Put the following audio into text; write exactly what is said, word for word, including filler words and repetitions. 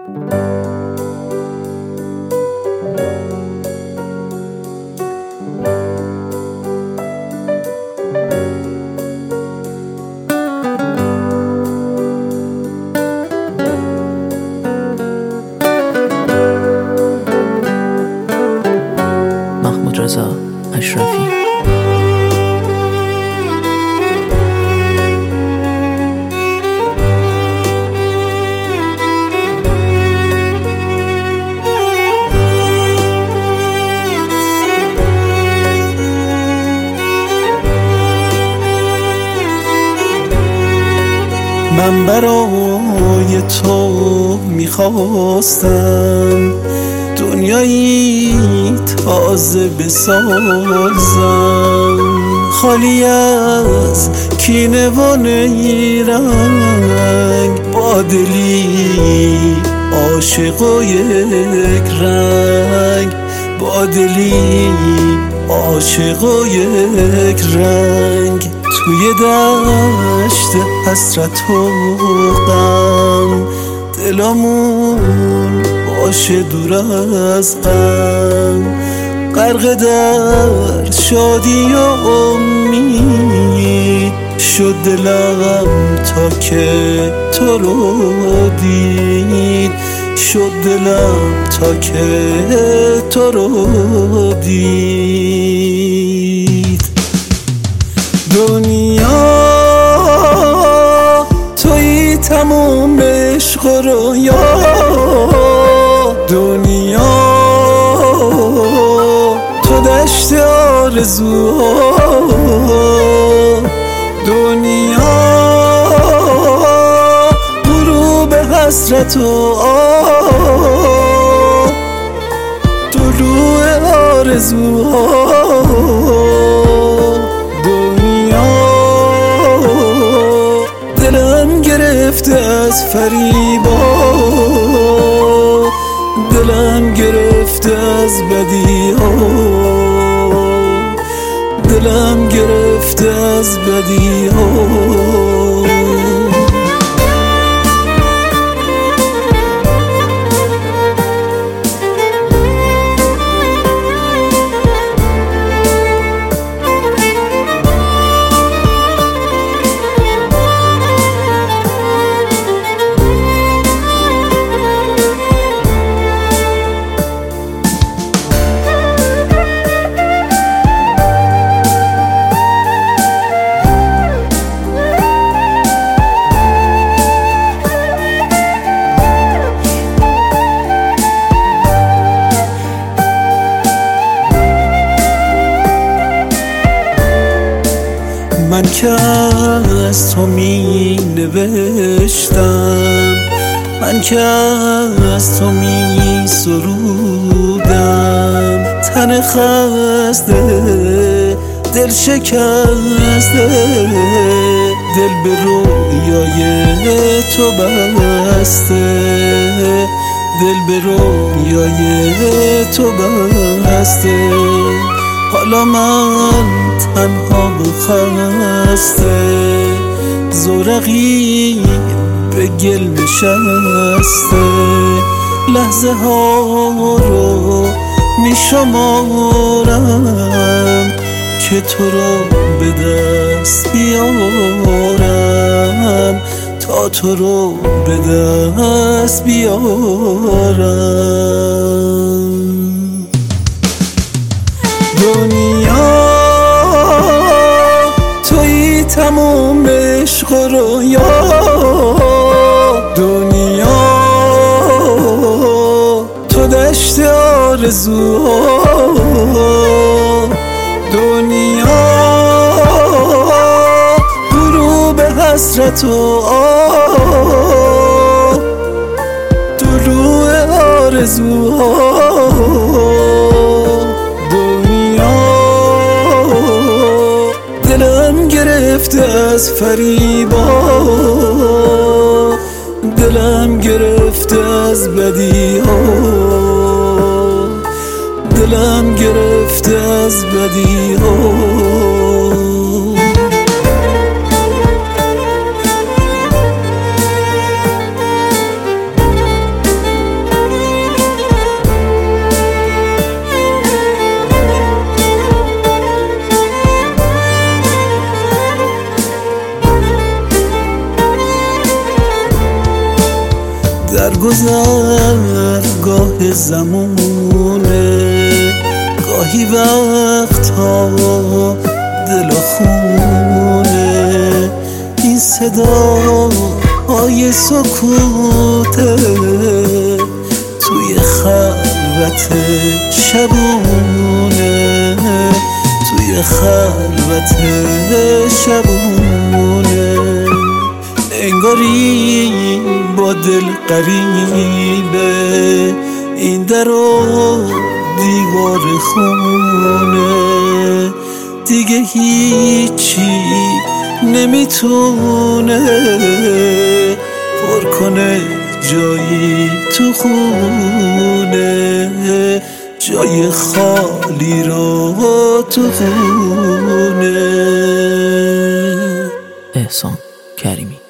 محمود رضا اشرفی. من برای تو میخواستم دنیایی تازه بسازم، خالی از کینه و نیرنگ، با دلی عاشق و یک رنگ، با دلی عاشق و یک رنگ. توی دشت حسرت و غم دلمون باشه دور از غم، غرق در شادی و امید شد دلم تا که تو رو دید، شد دلم تا که تو رو دید. دنیا توی تموم عشق و رویا، دنیا تو دشت آرزوها، دنیا غروب حسرت و آه، طلوع آرزوها. دلم گرفته از فریبا، دلم گرفته از بدی ها، دلم گرفته از بدی ها. من که از تو می نوشتم، من که از تو می سرودم، تن خسته دل شکسته، دل به رویای تو بسته، دل به رویای تو بسته. حالا من تنها و خسته، زورقی به گل نشسته، لحظه ها رو می شمارم که تو رو به دست بیارم، تا تو رو به دست بیارم. دنیا توی تموم عشق و رویا، دنیا تو دشت آرزوها، دنیا غروب حسرت و آه، طلوع آرزوها. دلم گرفته از فریبا، دلم گرفته از بدی ها، دلم گرفته از بدی ها. در گذرگاه زمونه، گاهی وقتا دل خونه. این صدا های سکوته توی خلوت شبونه، توی خلوت شبونه. انگاری با دل قریبه این در و دیوار خونه، دیگه هیچی نمیتونه پر کنه جایی تو خونه، جای خالی رو تو خونه. احسان کریمی.